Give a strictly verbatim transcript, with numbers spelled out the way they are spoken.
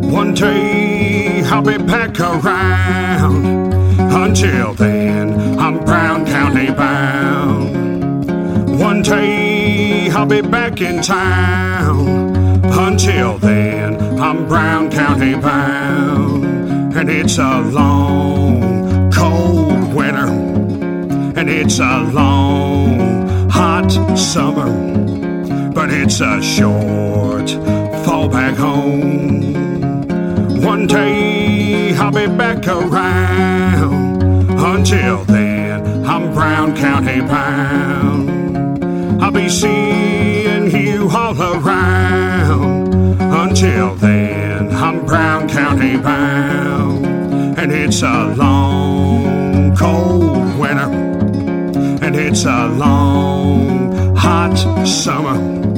One day I'll be back around. Until then, I'm Brown County bound. One day I'll be back in town. Until then, I'm Brown County bound. And it's a long, cold winter. And it's a long, hot summer. But it's a short fall back home. One day I'll be back around. Until then, I'm Brown County bound. I'll be seeing you all around. Until then, I'm Brown County bound. And it's a long, cold winter. And it's a long, hot summer.